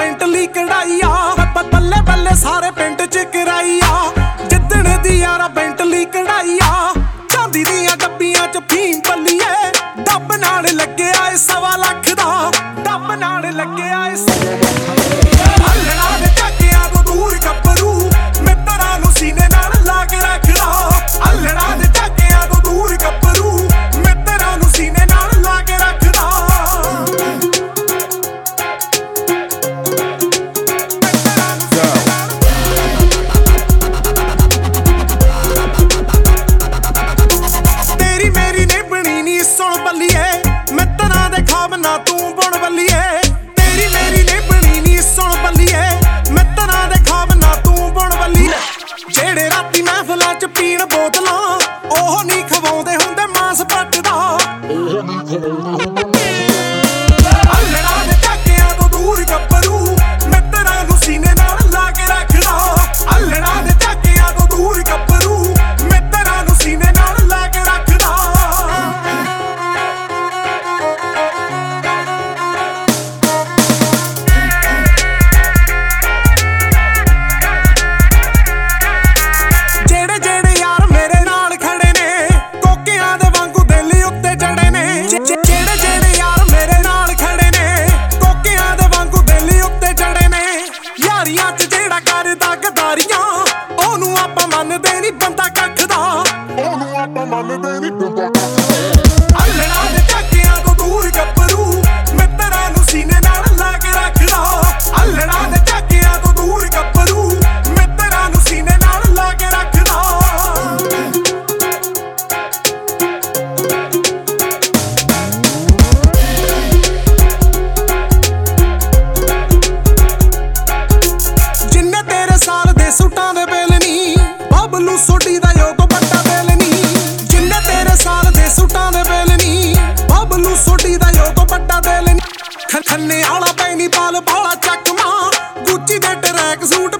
Bentley कढ़ाई आ बल्ले बल्ले सारे पिंड च कराई आ जिद्दण दी यारा बेंटली कढ़ाई आ चांदी दियां डब्बियां च फीम पल्लीए डब नाल लगे आए 1.25 लाख दा डब नाल लगे आए हल्लना दे झाकियां तो दूर गब्बरू मित्तरां नूं सीने नाल ला के रखदा हल्लना दे झाकियां तो दूर गब्बरू मित्तरां नूं सीने नाल ला के रखदा तेरी मेरी ने बनी नी सुन बल्लीए मित्तरां दे खाब ना तू बुण बल्लीए तेरी मेरी ने बनी नी सुन बल्लीए मित्तरां दे खाब ना तू बुण बल्लीए जेड़े राती महफिलां च पीण बोतलां ओह नी खवाउंदे हुंदे मांस पटदा हल्लना दे झाकियां तो दूर गब्बरू मित्तरां नूं सीने नाल ला के रखदा हल्लना दे झाकियां तो दूर गब्बरू मित्तरां नूं सीने नाल ला के रखदा जेड़े जेड़े यार मेरे नाल खड़े ने कोकियां दे वांगू दिल उत्ते चढ़े ने जेड़े जेड़े यार मेरे नाल खड़े ने कोकियां दे वांगू दिल उत्ते चढ़े ने यारियां च जेड़ा करदा गदारियां ओनू आपां मनदे नी बंदा कख दा ओनू आपां मनदे नी बंदा हल्लना दे झाकियां तो दूर गब्बरू मित्तरां नूं सीने नाल ला के रखदा हल्लना दे झाकियां तो दूर गब्बरू मित्तरां नूं सीने नाल ला के रखदा जिन्ने तेरे साल दे सूटां दे बिल नी बबलू सोडी दा यो तो बड़ा बिल नी जिन्ने तेरे साल दे सूटां दे बिल नी बबलू सोडी दा यो तो बड़ा बिल नी खन्ने आला पैनी पाल पाला चकमा गुच्ची दे ट्रैक सूट